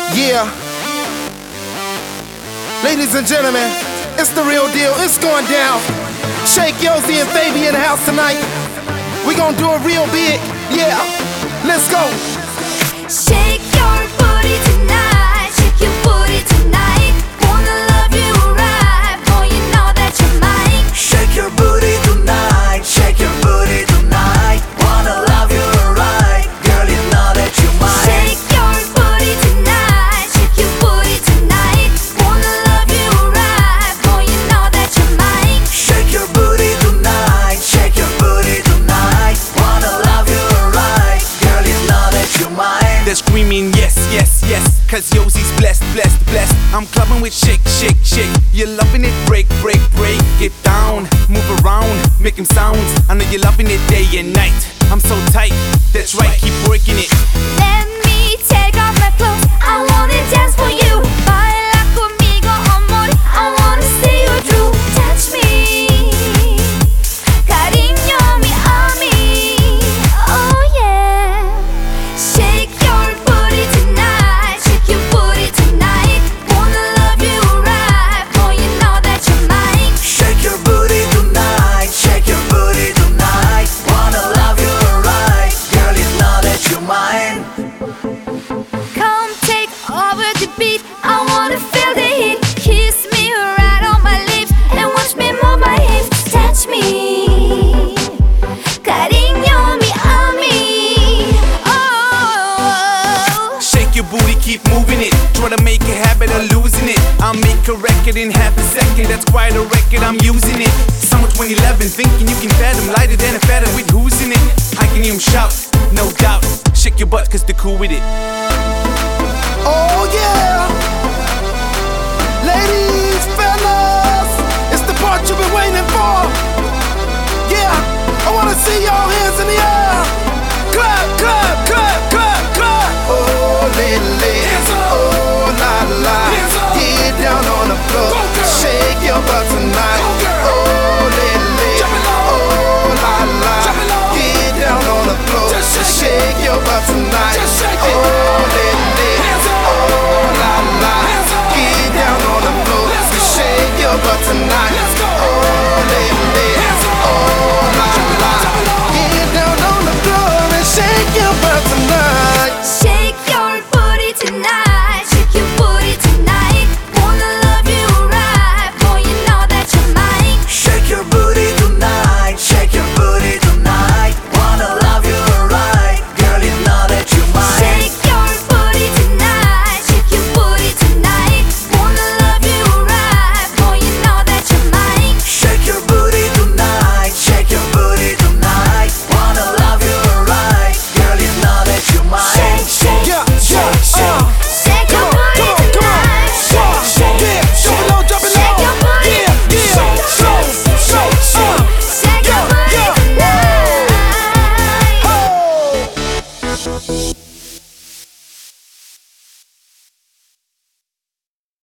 Yeah. Ladies and gentlemen, it's the real deal. It's going down. Shake Yosi and Fabi in the house tonight. We gonna do it real big. Yeah. Let's go. Shake your booty tonight. Shake your booty tonight. Wanna love you right. Boy, you know that you're mine. Shake your booty tonight. Shake your booty tonight. Wanna love you right. Girl, you know that you're mine. Shake your booty tonight. Shake your booty tonight. Wanna love you right. Boy, you know that you're mine. Shake your booty tonight. Shake your booty tonight. Wanna love you right. Girl, you know that you're mine. They're screaming yes, yes, yes, cause Yosi's blessed, blessed, blessed. I'm clubbing with shake, shake, shake. You're loving it, break, break, break. Get down, move around, making sounds. I know you're loving it day and night. I'm so tight, that's right, keep working it. Let me take off my clothes. I wanna dance for you. Baila conmigo, amor. I wanna see you through. Touch me, cariño, mi ami. Oh yeah. Shake your booty tonight. Shake your booty tonight. Wanna love you right. Boy, you know that you're mine. Shake your booty tonight. Shake your booty tonight. Wanna love you right. Girl, you know that you're mine. Come take over the beat. I wanna feel the heat. Kiss me right on my lips and watch me move my hips. Touch me, cariño, mi ami. Oh. Shake your booty, keep moving it. Try to make a habit of losing it. I'll make a record in half a second. That's quite a record, I'm using it. Summer 2011, thinking you can fathom. Lighter than a feather with who's in it. I can hear him shout, no doubt. Shake your butt, cause they're cool with it. Oh yeah. Ladies, fellas, it's the part you've been waiting for. Yeah. I wanna see y'all here